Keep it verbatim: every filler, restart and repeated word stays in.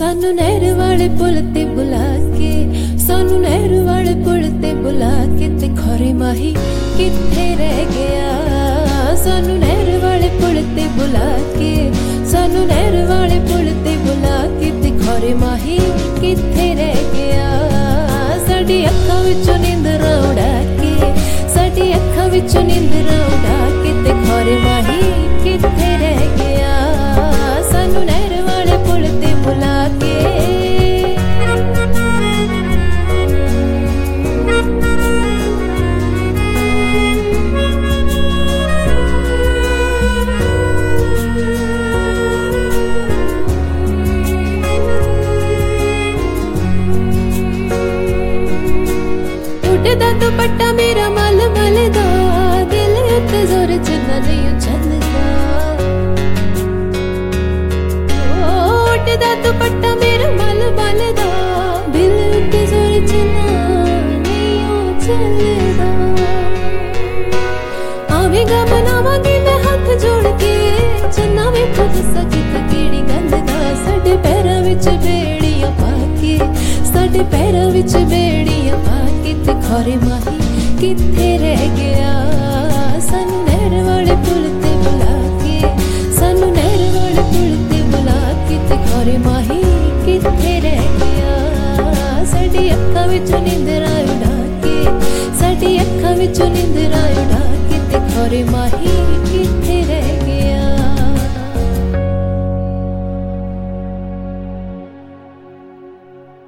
सानू नहर वाले पुल ते बुला के, सानू नहर वाले पुल ते बुला के, ते खोरे माही किथे रह गया। सानू नहर वाले पुल ते बुला के, सानू नहर वाले पुल ते बुला के, ते खोरे माही किथे रह गया। साडी अखां विचों नींदरां उड़ा के, साडी अखां विचों नींदरां उड़ा के, ते खोरे माही किथे रह गया। सानू नहर वाले पुल ते बुला के। उड़दा दुपट्टा मेरा मल मल दा, दिल उत्ते जोर चन्ना नहीं चलदा। उड़दा दुपट्टा मेरा मल मल दा, दिल उत्ते जोर चन्ना नहीं चलदा। आवेगा बनावांगी मैं हाथ जोड़ के, चन्ना में खुद सकी ते केड़ी गल दा। साडे पैरां विच बेड़ियां पाके, साडे पैरां विच बेड़ियां पाके, ते खोरे माही किथे रह गया। सानू नहर वाले पुल ते बुला के, सानू नहर वाले पुल ते बुला के, ते खोरे माही किथे रह गया। साडी अखां विचों नींदरां